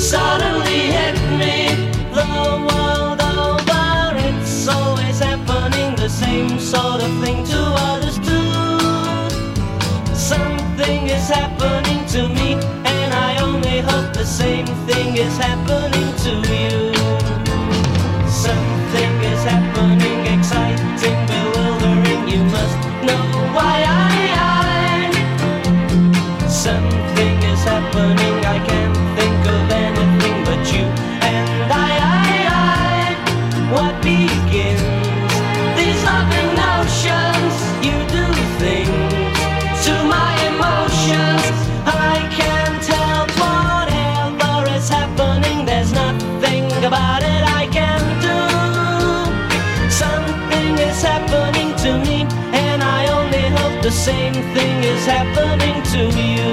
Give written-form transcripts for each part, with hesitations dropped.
suddenly hit me. The world over, it's always happening, the same sort of thing to others too. Something is happening to me, and I only hope the same thing is happening to you. Something is happening, exciting, bewildering, you must know why. Something is happening, I can't think of anything but you and I. What begins these loving notions? You do things to my emotions. I can't help whatever is happening, there's nothing about it I can do. Something is happening to me, and I only hope the same thing is happening to you.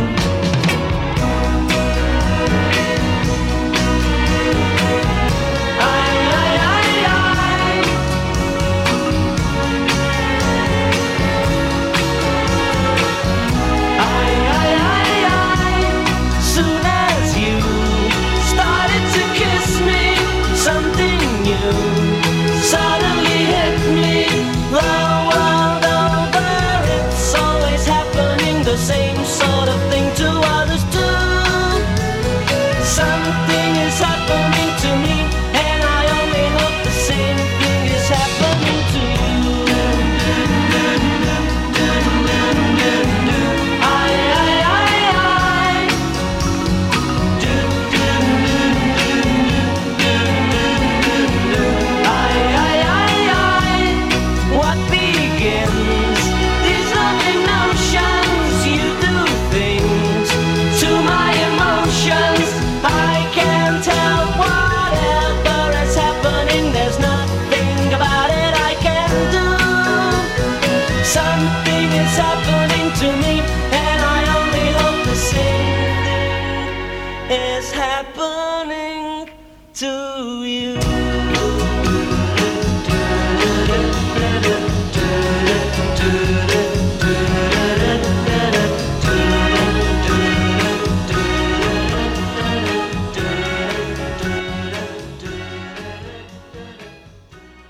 Soon as you started to kiss me, something new suddenly hit me. The world over, it's always happening, the same sort of thing to others too. Something is happening to me, and I only hope the same thing is happening to you. What begins these loving notions? You do things to my emotions. I can't help whatever is happening, there's nothing about it I can do. Something is happening to me, and I only hope the same thing is happening to you.